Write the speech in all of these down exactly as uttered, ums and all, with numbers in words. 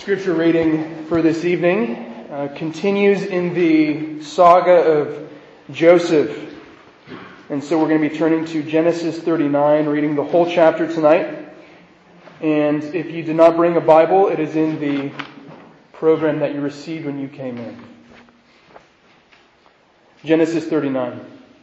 Scripture reading for this evening uh, continues in the saga of Joseph. And so we're going to be turning to Genesis thirty-nine, reading the whole chapter tonight. And if you did not bring a Bible, it is in the program that you received when you came in. Genesis thirty-nine.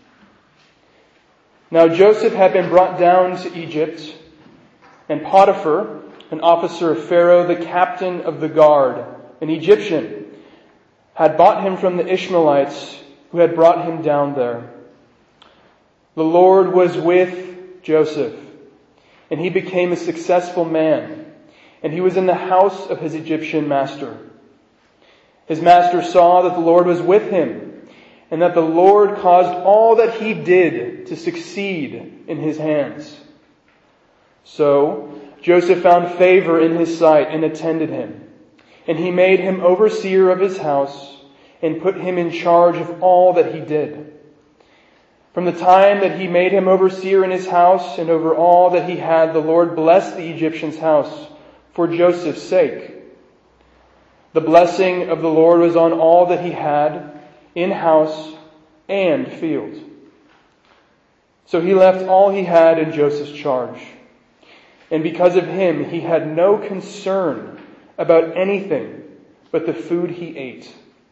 Now Joseph had been brought down to Egypt, and Potiphar, an officer of Pharaoh, the captain of the guard, an Egyptian, had bought him from the Ishmaelites who had brought him down there. The Lord was with Joseph, and he became a successful man, and he was in the house of his Egyptian master. His master saw that the Lord was with him, and that the Lord caused all that he did to succeed in his hands. So Joseph found favor in his sight and attended him. And he made him overseer of his house and put him in charge of all that he did. From the time that he made him overseer in his house and over all that he had, the Lord blessed the Egyptian's house for Joseph's sake. The blessing of the Lord was on all that he had in house and field. So he left all he had in Joseph's charge. And because of him, he had no concern about anything but the food he ate.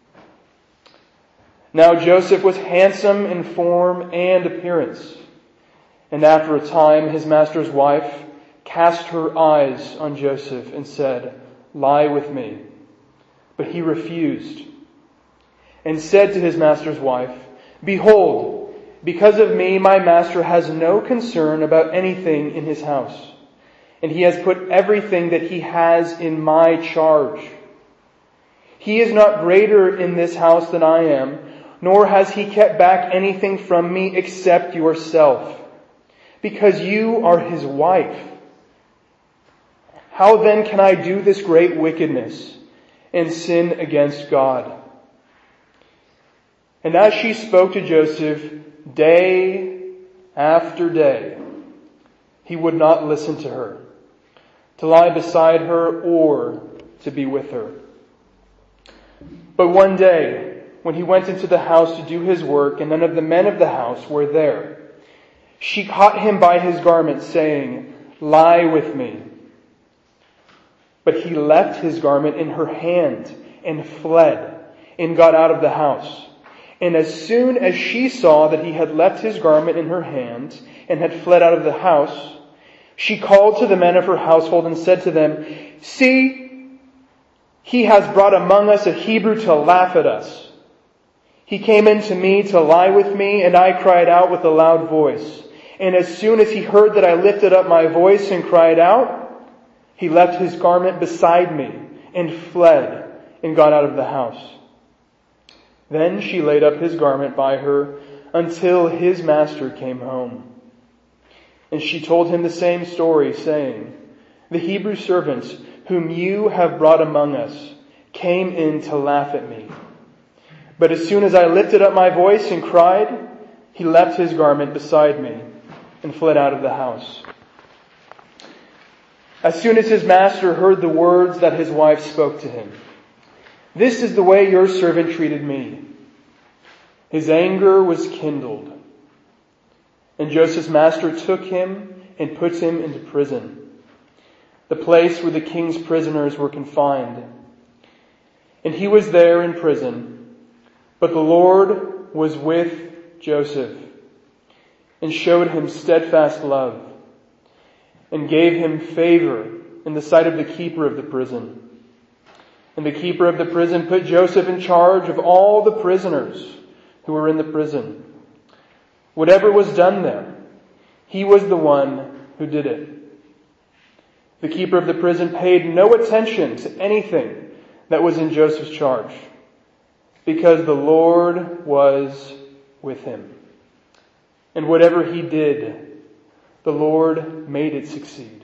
Now Joseph was handsome in form and appearance. And after a time, his master's wife cast her eyes on Joseph and said, "Lie with me." But he refused and said to his master's wife, "Behold, because of me, my master has no concern about anything in his house. And he has put everything that he has in my charge. He is not greater in this house than I am, nor has he kept back anything from me except yourself, because you are his wife. How then can I do this great wickedness and sin against God?" And as she spoke to Joseph day after day, he would not listen to her, to lie beside her or to be with her. But one day, when he went into the house to do his work, and none of the men of the house were there, she caught him by his garment, saying, "Lie with me." But he left his garment in her hand and fled and got out of the house. And as soon as she saw that he had left his garment in her hand and had fled out of the house, she called to the men of her household and said to them, "See, he has brought among us a Hebrew to laugh at us. He came in to me to lie with me, and I cried out with a loud voice. And as soon as he heard that I lifted up my voice and cried out, he left his garment beside me and fled and got out of the house." Then she laid up his garment by her until his master came home. And she told him the same story, saying, "The Hebrew servant whom you have brought among us came in to laugh at me. But as soon as I lifted up my voice and cried, he left his garment beside me and fled out of the house." As soon as his master heard the words that his wife spoke to him, "This is the way your servant treated me," his anger was kindled. And Joseph's master took him and put him into prison, the place where the king's prisoners were confined. And he was there in prison, but the Lord was with Joseph and showed him steadfast love and gave him favor in the sight of the keeper of the prison. And the keeper of the prison put Joseph in charge of all the prisoners who were in the prison. Whatever was done there, he was the one who did it. The keeper of the prison paid no attention to anything that was in Joseph's charge, because the Lord was with him. And whatever he did, the Lord made it succeed.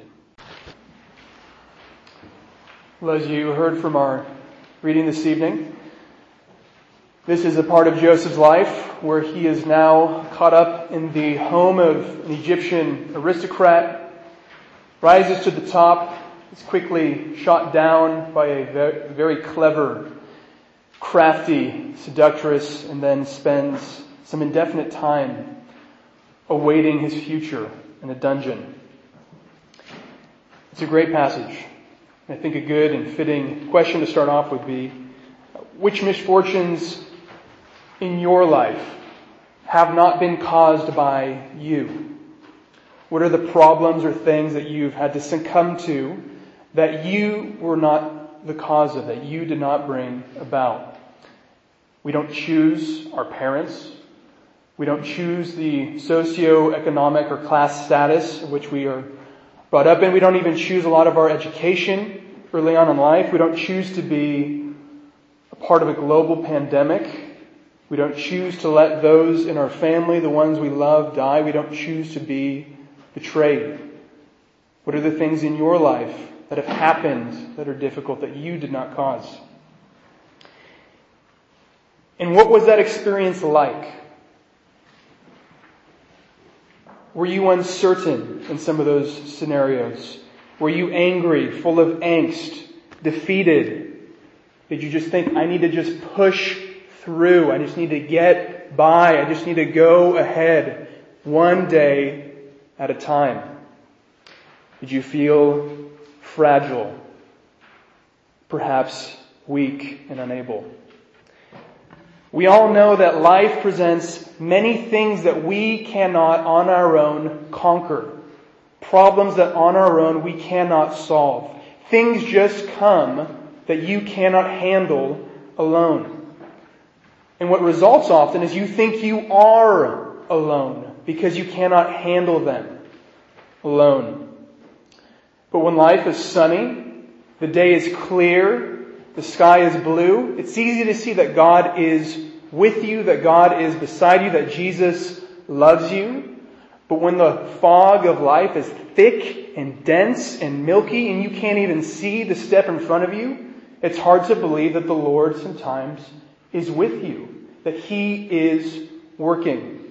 Well, as you heard from our reading this evening, this is a part of Joseph's life where he is now caught up in the home of an Egyptian aristocrat, rises to the top, He's quickly shot down by a very, very clever, crafty seductress, and then spends some indefinite time awaiting his future in a dungeon. It's a great passage. I think a good and fitting question to start off would be, which misfortunes in your life have not been caused by you? What are the problems or things that you've had to succumb to that you were not the cause of, that you did not bring about? We don't choose our parents. We don't choose the socioeconomic or class status in which we are brought up in. We don't even choose a lot of our education early on in life. We don't choose to be a part of a global pandemic. We don't choose to let those in our family, the ones we love, die. We don't choose to be betrayed. What are the things in your life that have happened that are difficult that you did not cause? And what was that experience like? Were you uncertain in some of those scenarios? Were you angry, full of angst, defeated? Did you just think, I need to just push through. I just need to get by. I just need to go ahead one day at a time? Did you feel fragile? Perhaps weak and unable? We all know that life presents many things that we cannot on our own conquer. Problems that on our own we cannot solve. Things just come that you cannot handle alone. And what results often is you think you are alone because you cannot handle them alone. But when life is sunny, the day is clear, the sky is blue, it's easy to see that God is with you, that God is beside you, that Jesus loves you. But when the fog of life is thick and dense and milky and you can't even see the step in front of you, it's hard to believe that the Lord sometimes is with you, that He is working.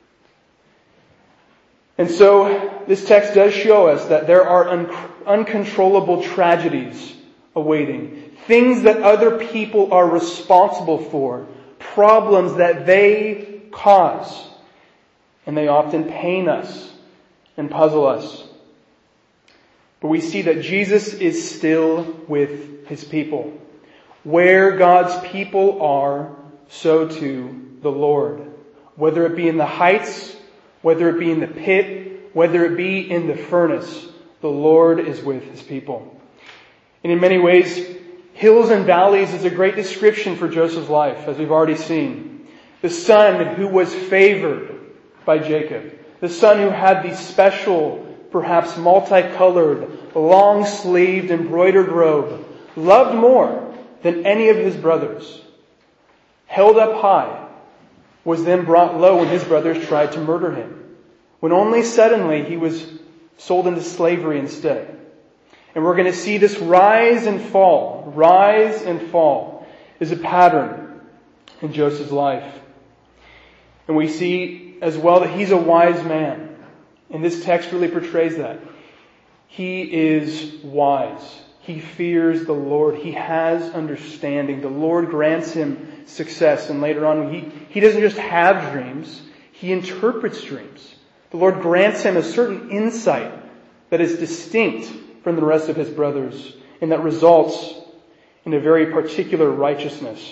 And so this text does show us that there are un- uncontrollable tragedies awaiting. Things that other people are responsible for. Problems that they cause. And they often pain us and puzzle us. But we see that Jesus is still with His people. Where God's people are, so too the Lord. Whether it be in the heights, whether it be in the pit, whether it be in the furnace, the Lord is with His people. And in many ways, hills and valleys is a great description for Joseph's life, as we've already seen. The son who was favored by Jacob. The son who had the special, perhaps multicolored, long-sleeved, embroidered robe. Loved more than any of his brothers. Held up high. Was then brought low when his brothers tried to murder him. When only suddenly he was sold into slavery instead. And we're going to see this rise and fall, rise and fall is a pattern in Joseph's life. And we see as well that he's a wise man. And this text really portrays that. He is wise. He fears the Lord. He has understanding. The Lord grants him success. And later on, he, he doesn't just have dreams. He interprets dreams. The Lord grants him a certain insight that is distinct from the rest of his brothers, and that results in a very particular righteousness.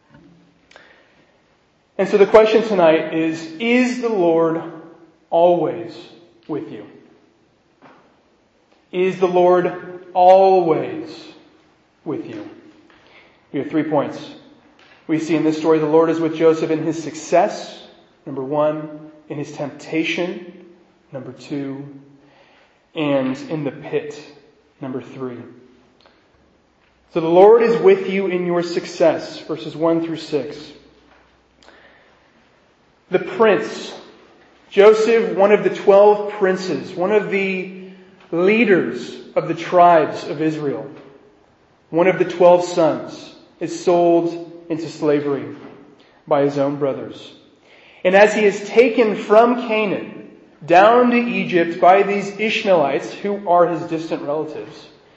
And so the question tonight is, is the Lord always with you? Is the Lord always with you? We have three points. We see in this story the Lord is with Joseph in his success, number one, in his temptation, number two, and in the pit, number three. So the Lord is with you in your success, verses one through six. The prince, Joseph, one of the twelve princes, one of the leaders of the tribes of Israel, one of the twelve sons, is sold into slavery by his own brothers. And as he is taken from Canaan down to Egypt by these Ishmaelites, who are his distant relatives,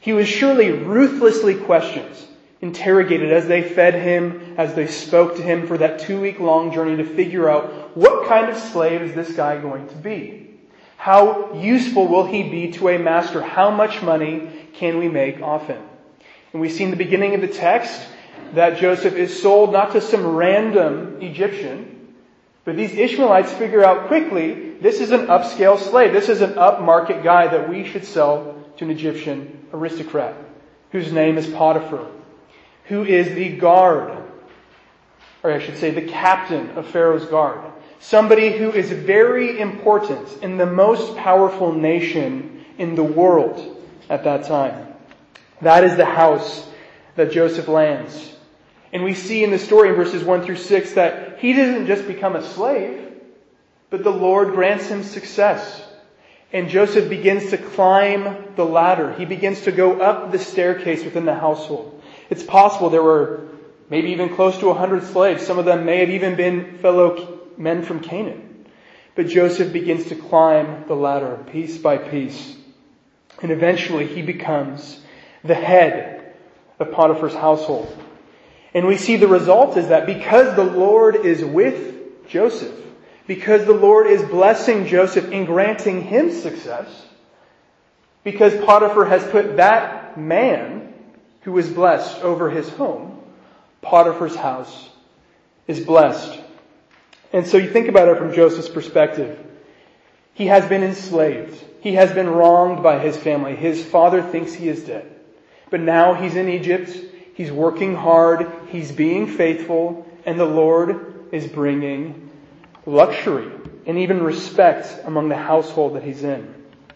He was surely ruthlessly questioned, interrogated as they fed him, as they spoke to him for that two-week long journey to figure out what kind of slave is this guy going to be? How useful will he be to a master? How much money can we make off him? And we see in the beginning of the text that Joseph is sold not to some random Egyptian, but these Ishmaelites figure out quickly, this is an upscale slave. This is an upmarket guy that we should sell to an Egyptian aristocrat, whose name is Potiphar, who is the guard, or I should say the captain of Pharaoh's guard. Somebody who is very important in the most powerful nation in the world at that time. That is the house that Joseph lands. And we see in the story in verses one through six that he doesn't just become a slave, but the Lord grants him success. And Joseph begins to climb the ladder. He begins to go up the staircase within the household. It's possible there were maybe even close to a hundred slaves. Some of them may have even been fellow men from Canaan. But Joseph begins to climb the ladder piece by piece. And eventually he becomes the head of Potiphar's household. And we see the result is that because the Lord is with Joseph, because the Lord is blessing Joseph in granting him success, because Potiphar has put that man who was blessed over his home, Potiphar's house is blessed. And so you think about it from Joseph's perspective. He has been enslaved. He has been wronged by his family. His father thinks he is dead. But now he's in Egypt. He's working hard. He's being faithful. And the Lord is bringing luxury and even respect among the household that he's in.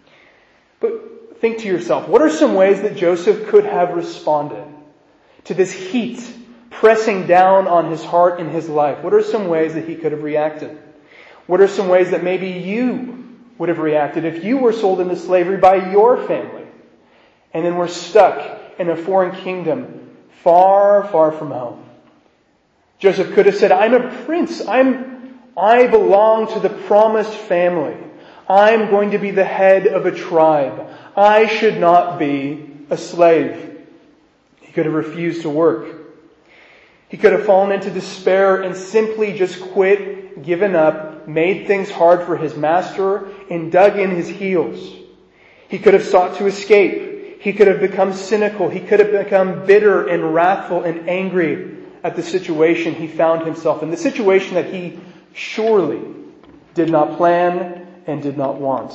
But think to yourself, what are some ways that Joseph could have responded to this heat pressing down on his heart and his life? What are some ways that he could have reacted? What are some ways that maybe you would have reacted if you were sold into slavery by your family and then were stuck in a foreign kingdom far, far from home? Joseph could have said, I'm a prince. I'm, I belong to the promised family. I'm going to be the head of a tribe. I should not be a slave. He could have refused to work. He could have fallen into despair and simply just quit, given up, made things hard for his master, and dug in his heels. He could have sought to escape. He could have become cynical. He could have become bitter and wrathful and angry at the situation he found himself in, the situation that he surely did not plan and did not want.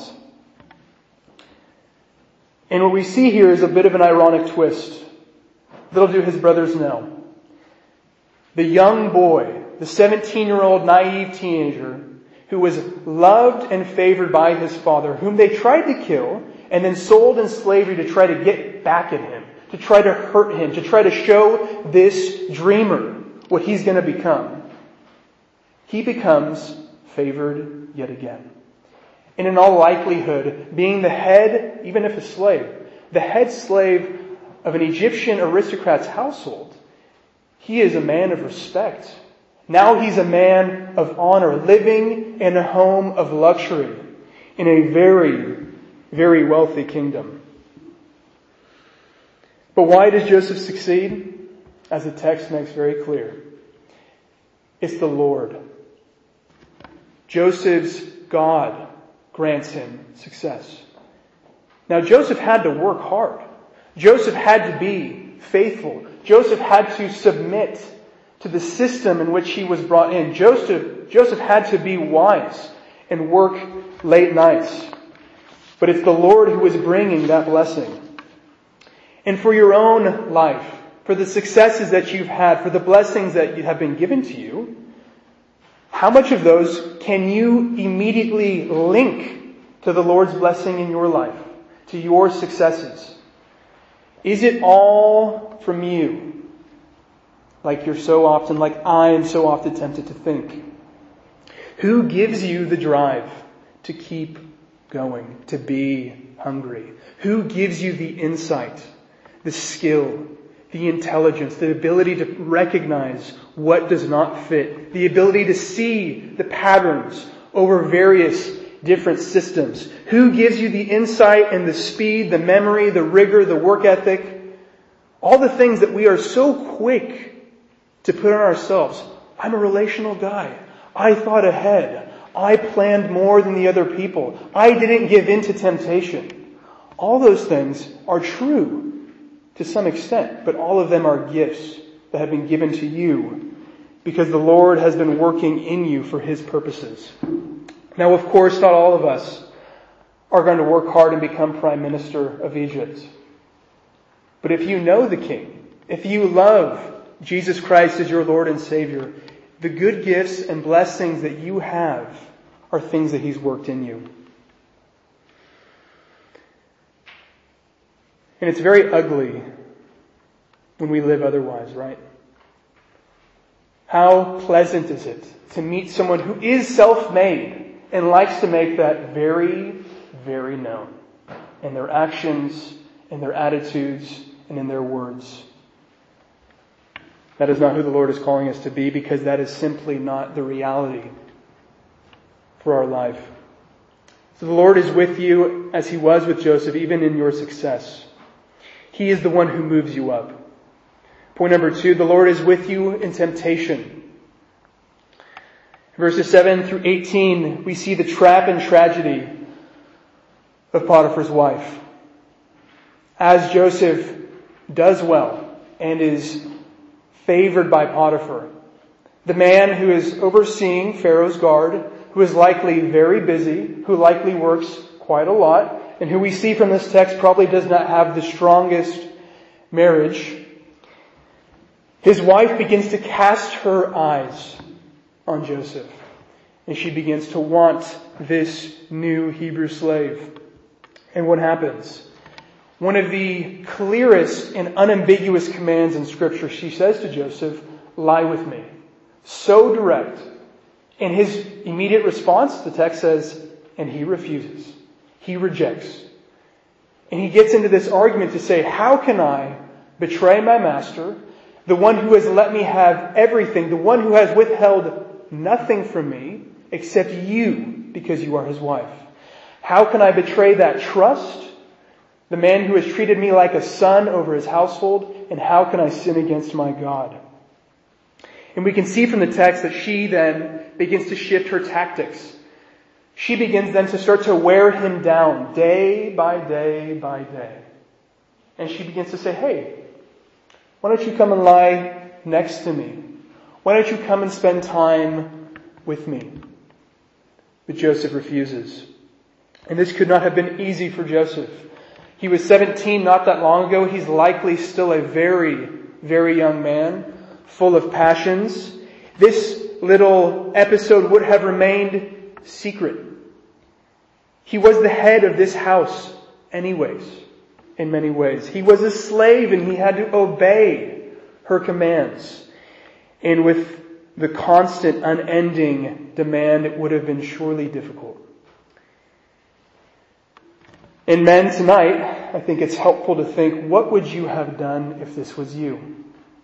And what we see here is a bit of an ironic twist. Little do his brothers know. The young boy, the seventeen-year-old naive teenager who was loved and favored by his father, whom they tried to kill and then sold in slavery to try to get back at him, to try to hurt him, to try to show this dreamer what he's going to become. He becomes favored yet again. And in all likelihood, being the head, even if a slave, the head slave of an Egyptian aristocrat's household, he is a man of respect. Now he's a man of honor, living in a home of luxury in a very, very wealthy kingdom. But why does Joseph succeed? As the text makes very clear, it's the Lord. Joseph's God grants him success. Now Joseph had to work hard. Joseph had to be faithful. Joseph had to submit to the system in which he was brought in. Joseph, Joseph had to be wise and work late nights. But it's the Lord who is bringing that blessing. And for your own life, for the successes that you've had, for the blessings that have been given to you, how much of those can you immediately link to the Lord's blessing in your life, to your successes? Is it all from you? Like you're so often, like I am so often tempted to think. Who gives you the drive to keep going, to be hungry? Who gives you the insight, the skill, the intelligence, the ability to recognize what does not fit, the ability to see the patterns over various different systems? Who gives you the insight and the speed, the memory, the rigor, the work ethic? All the things that we are so quick to put on ourselves. I'm a relational guy. I thought ahead. I planned more than the other people. I didn't give in to temptation. All those things are true to some extent, but all of them are gifts that have been given to you because the Lord has been working in you for His purposes. Now, of course, not all of us are going to work hard and become Prime Minister of Egypt. But if you know the King, if you love Jesus Christ as your Lord and Savior, the good gifts and blessings that you have are things that He's worked in you. And it's very ugly when we live otherwise, right? How pleasant is it to meet someone who is self-made and likes to make that very, very known in their actions, in their attitudes, and in their words. That is not who the Lord is calling us to be, because that is simply not the reality for our life. So the Lord is with you as He was with Joseph, even in your success. He is the one who moves you up. Point number two, the Lord is with you in temptation. Verses seven through eighteen, we see the trap and tragedy of Potiphar's wife. As Joseph does well and is favored by Potiphar, the man who is overseeing Pharaoh's guard, who is likely very busy, who likely works quite a lot, and who we see from this text probably does not have the strongest marriage, his wife begins to cast her eyes on Joseph. And she begins to want this new Hebrew slave. And what happens? One of the clearest and unambiguous commands in Scripture, she says to Joseph, lie with me. So direct. And his immediate response, the text says, and he refuses. He rejects. And he gets into this argument to say, how can I betray my master, the one who has let me have everything, the one who has withheld nothing from me except you because you are his wife? How can I betray that trust? The man who has treated me like a son over his household, and how can I sin against my God? And we can see from the text that she then begins to shift her tactics. She begins then to start to wear him down day by day by day. And she begins to say, hey, why don't you come and lie next to me? Why don't you come and spend time with me? But Joseph refuses. And this could not have been easy for Joseph. He was seventeen not that long ago. He's likely still a very, very young man, full of passions. This little episode would have remained secret. He was the head of this house anyways, in many ways. He was a slave and he had to obey her commands. And with the constant, unending demand, it would have been surely difficult. And men, tonight, I think it's helpful to think, what would you have done if this was you?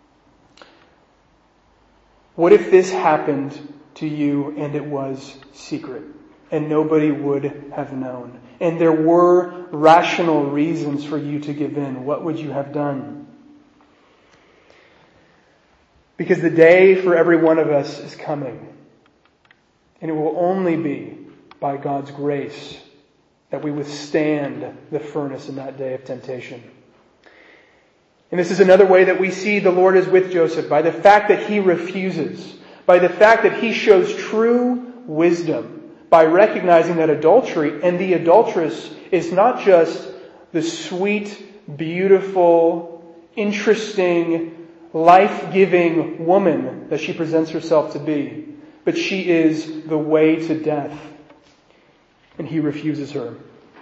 What if this happened to you and it was secret and nobody would have known? And there were rational reasons for you to give in. What would you have done? Because the day for every one of us is coming. And it will only be by God's grace that we withstand the furnace in that day of temptation. And this is another way that we see the Lord is with Joseph, by the fact that he refuses, by the fact that he shows true wisdom, by recognizing that adultery and the adulteress is not just the sweet, beautiful, interesting, life-giving woman that she presents herself to be, but she is the way to death. And he refuses her.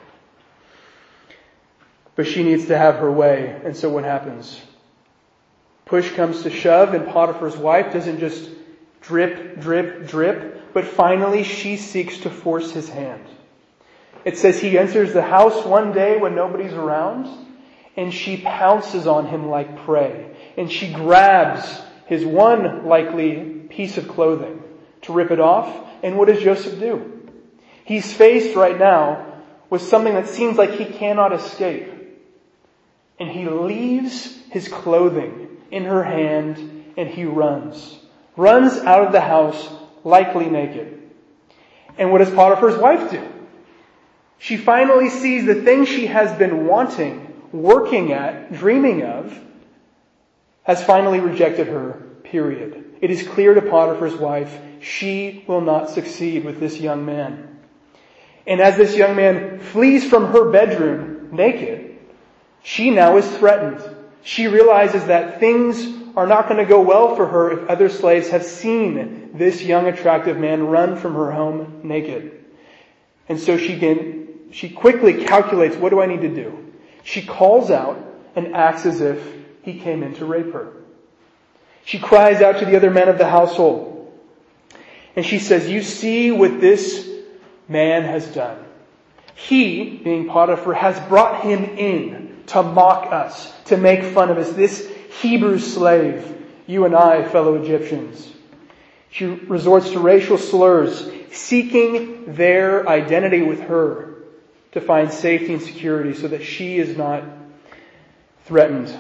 But she needs to have her way. And so what happens? Push comes to shove, and Potiphar's wife doesn't just drip, drip, drip, but finally she seeks to force his hand. It says he enters the house one day when nobody's around, and she pounces on him like prey. And she grabs his one likely piece of clothing to rip it off. And what does Joseph do? He's faced right now with something that seems like he cannot escape. And he leaves his clothing in her hand and he runs. Runs out of the house, likely naked. And what does Potiphar's wife do? She finally sees the thing she has been wanting, working at, dreaming of, has finally rejected her, period. It is clear to Potiphar's wife, she will not succeed with this young man. And as this young man flees from her bedroom naked, she now is threatened. She realizes that things are not going to go well for her if other slaves have seen this young attractive man run from her home naked. And so she can, she quickly calculates, what do I need to do? She calls out and acts as if he came in to rape her. She cries out to the other men of the household. And she says, you see what this man has done. He, being Potiphar, has brought him in to mock us, to make fun of us. This Hebrew slave, you and I, fellow Egyptians. She resorts to racial slurs, seeking their identity with her to find safety and security so that she is not threatened.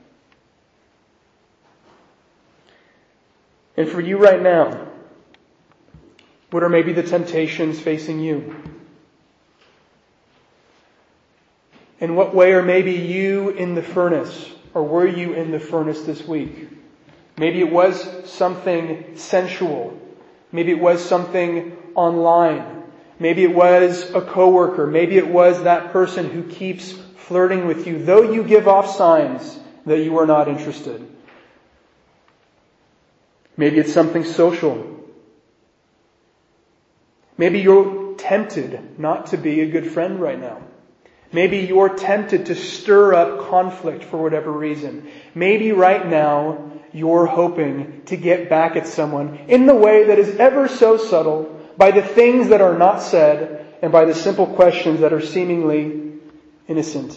And for you right now, what are maybe the temptations facing you? In what way are maybe you in the furnace, or were you in the furnace this week? Maybe it was something sensual. Maybe it was something online. Maybe it was a coworker. Maybe it was that person who keeps flirting with you, though you give off signs that you are not interested. Maybe it's something social. Maybe you're tempted not to be a good friend right now. Maybe you're tempted to stir up conflict for whatever reason. Maybe right now you're hoping to get back at someone in the way that is ever so subtle, by the things that are not said and by the simple questions that are seemingly innocent.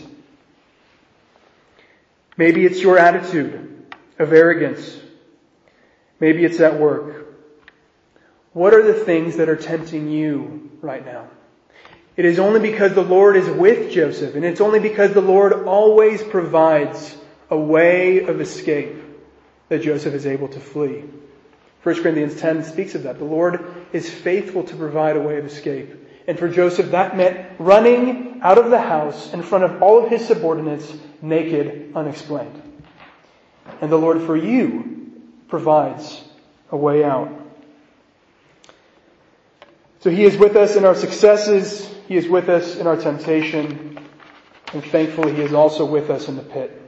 Maybe it's your attitude of arrogance. Maybe it's at work. What are the things that are tempting you right now? It is only because the Lord is with Joseph, and it's only because the Lord always provides a way of escape that Joseph is able to flee. First Corinthians ten speaks of that. The Lord is faithful to provide a way of escape. And for Joseph, that meant running out of the house in front of all of his subordinates, naked, unexplained. And the Lord for you provides a way out. So He is with us in our successes. He is with us in our temptation. And thankfully, He is also with us in the pit.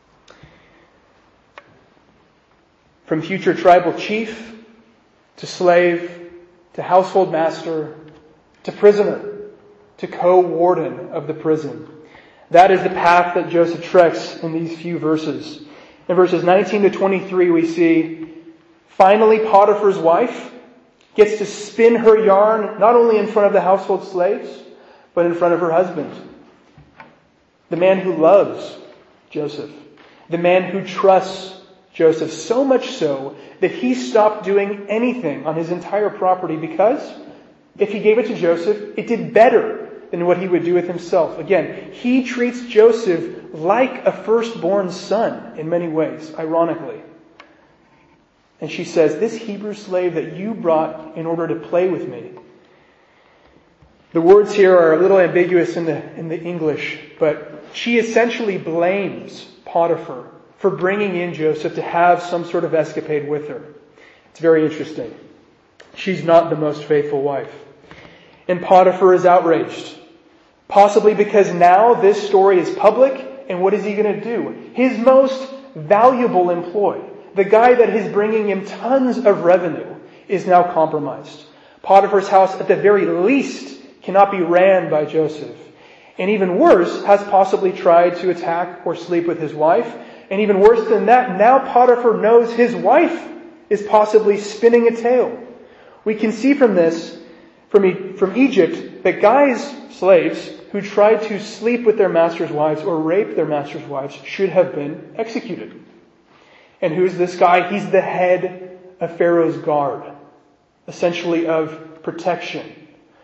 From future tribal chief to slave to household master to prisoner to co-warden of the prison. That is the path that Joseph treks in these few verses. In verses nineteen to twenty-three, we see, finally Potiphar's wife gets to spin her yarn not only in front of the household slaves, but in front of her husband. The man who loves Joseph. The man who trusts Joseph, so much so that he stopped doing anything on his entire property because if he gave it to Joseph, it did better than what he would do with himself. Again, he treats Joseph like a firstborn son in many ways, ironically. And she says, this Hebrew slave that you brought in order to play with me. The words here are a little ambiguous in the, in the English, but she essentially blames Potiphar for bringing in Joseph to have some sort of escapade with her. It's very interesting. She's not the most faithful wife. And Potiphar is outraged. Possibly because now this story is public, and what is he going to do? His most valuable employee, the guy that is bringing him tons of revenue, is now compromised. Potiphar's house, at the very least, cannot be ran by Joseph. And even worse, has possibly tried to attack or sleep with his wife. And even worse than that, now Potiphar knows his wife is possibly spinning a tale. We can see from this, from, from Egypt, that guys, slaves, who tried to sleep with their master's wives or rape their master's wives should have been executed. And who's this guy? He's the head of Pharaoh's guard, essentially of protection.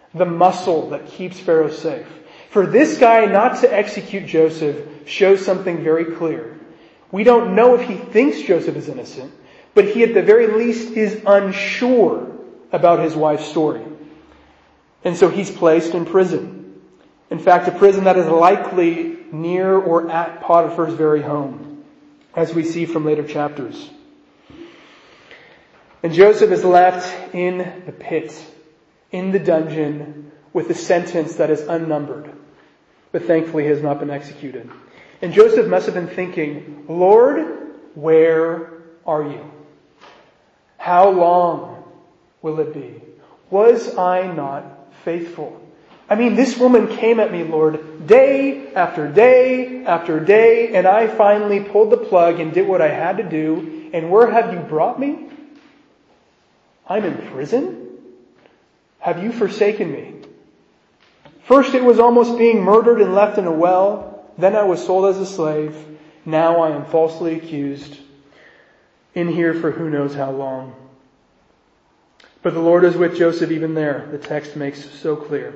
the muscle that keeps Pharaoh safe. For this guy not to execute Joseph shows something very clear. We don't know if he thinks Joseph is innocent, but he at the very least is unsure about his wife's story. And so he's placed in prison. In fact, a prison that is likely near or at Potiphar's very home, as we see from later chapters. And Joseph is left in the pit, in the dungeon, with a sentence that is unnumbered, but thankfully has not been executed. And Joseph must have been thinking, Lord, where are you? How long will it be? Was I not faithful? I mean, this woman came at me, Lord, day after day after day, and I finally pulled the plug and did what I had to do. And where have you brought me? I'm in prison? Have you forsaken me? First it was almost being murdered and left in a well. Then I was sold as a slave. Now I am falsely accused. In here for who knows how long. But the Lord is with Joseph even there. The text makes so clear.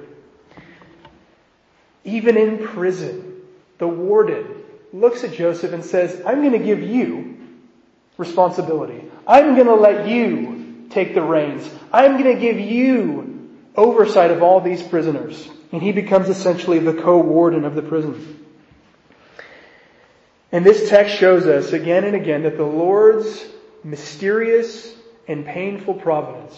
Even in prison, the warden looks at Joseph and says, I'm going to give you responsibility. I'm going to let you take the reins. I'm going to give you oversight of all these prisoners. And he becomes essentially the co-warden of the prison. And this text shows us again and again that the Lord's mysterious and painful providence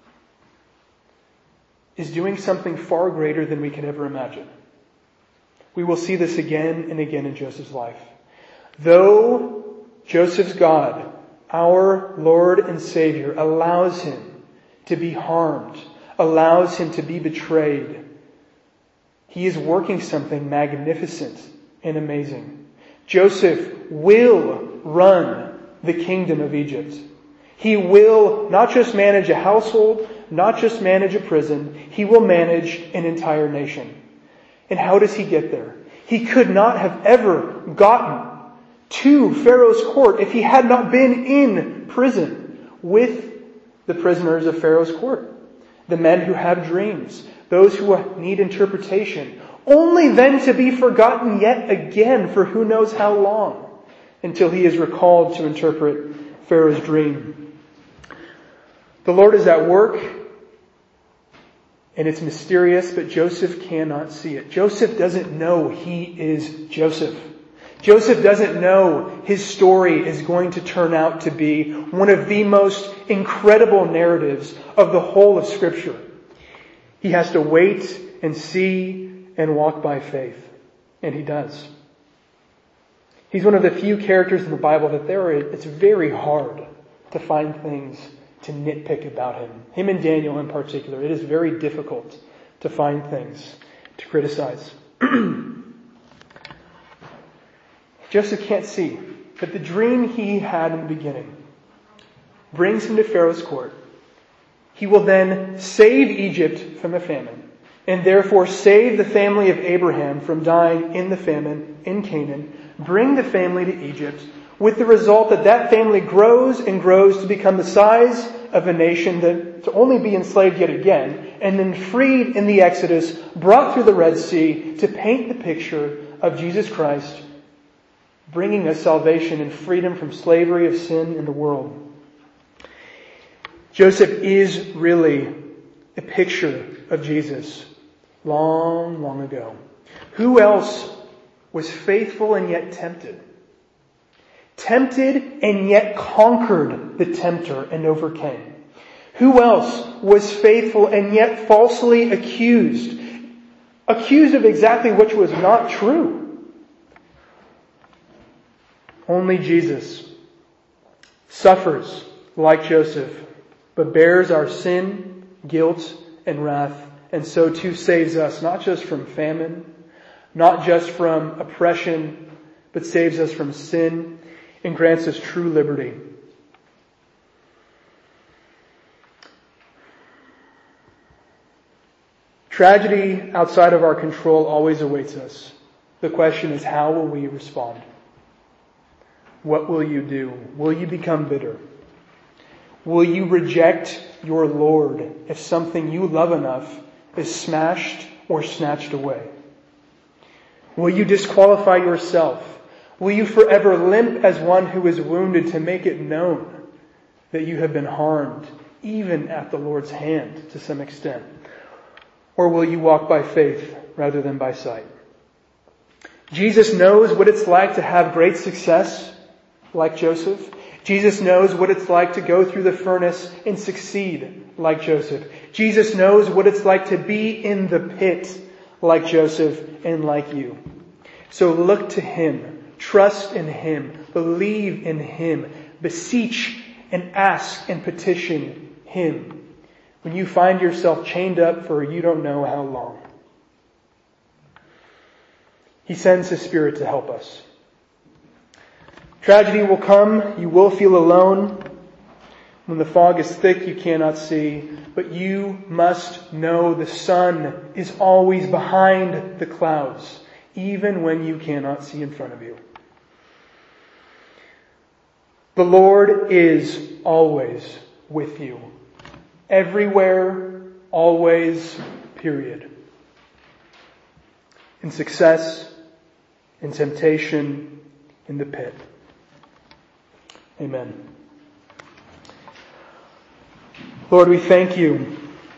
is doing something far greater than we can ever imagine. We will see this again and again in Joseph's life. Though Joseph's God, our Lord and Savior, allows him to be harmed, allows him to be betrayed, he is working something magnificent and amazing. Joseph will run the kingdom of Egypt. He will not just manage a household, not just manage a prison, he will manage an entire nation. And how does he get there? He could not have ever gotten to Pharaoh's court if he had not been in prison with the prisoners of Pharaoh's court. The men who have dreams, those who need interpretation, only then to be forgotten yet again for who knows how long, until he is recalled to interpret Pharaoh's dream. The Lord is at work, and it's mysterious, but Joseph cannot see it. Joseph doesn't know he is Joseph. Joseph doesn't know his story is going to turn out to be one of the most incredible narratives of the whole of Scripture. He has to wait and see and walk by faith. And he does. He's one of the few characters in the Bible that there are, it's very hard to find things to nitpick about him. Him and Daniel in particular. It is very difficult to find things to criticize. Joseph can't see that the dream he had in the beginning brings him to Pharaoh's court. He will then save Egypt from a famine, and therefore save the family of Abraham from dying in the famine in Canaan, bring the family to Egypt, with the result that that family grows and grows to become the size of a nation that to only be enslaved yet again, and then freed in the Exodus, brought through the Red Sea to paint the picture of Jesus Christ, bringing us salvation and freedom from slavery of sin in the world. Joseph is really a picture of Jesus long, long ago. Who else was faithful and yet tempted? Tempted and yet conquered the tempter and overcame. Who else was faithful and yet falsely accused? Accused of exactly which was not true. Only Jesus suffers like Joseph, but bears our sin, guilt, and wrath, and so too saves us not just from famine, not just from oppression, but saves us from sin and grants us true liberty. Tragedy outside of our control always awaits us. The question is, how will we respond? What will you do? Will you become bitter? Will you reject your Lord if something you love enough is smashed or snatched away? Will you disqualify yourself? Will you forever limp as one who is wounded to make it known that you have been harmed, even at the Lord's hand to some extent? Or will you walk by faith rather than by sight? Jesus knows what it's like to have great success, like Joseph. Jesus knows what it's like to go through the furnace and succeed, like Joseph. Jesus knows what it's like to be in the pit, like Joseph and like you. So look to Him, trust in Him, believe in Him, beseech and ask and petition Him when you find yourself chained up for you don't know how long. He sends His Spirit to help us. Tragedy will come. You will feel alone. When the fog is thick, you cannot see. But you must know the sun is always behind the clouds, even when you cannot see in front of you. The Lord is always with you. Everywhere, always, period. In success, in temptation, in the pit. Amen. Lord, we thank you.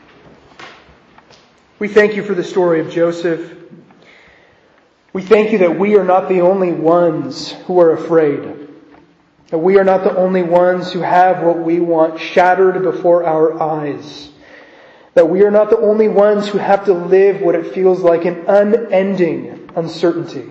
We thank you for the story of Joseph. We thank you that we are not the only ones who are afraid. That we are not the only ones who have what we want shattered before our eyes. That we are not the only ones who have to live what it feels like an unending uncertainty.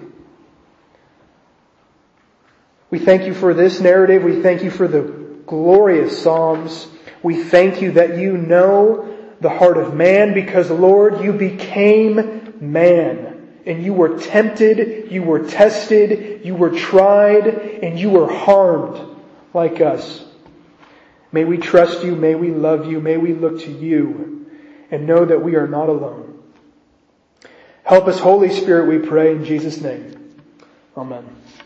We thank you for this narrative. We thank you for the glorious Psalms. We thank you that you know the heart of man because, Lord, you became man. And you were tempted, you were tested, you were tried, and you were harmed like us. May we trust you, may we love you, may we look to you, and know that we are not alone. Help us, Holy Spirit, we pray in Jesus' name. Amen.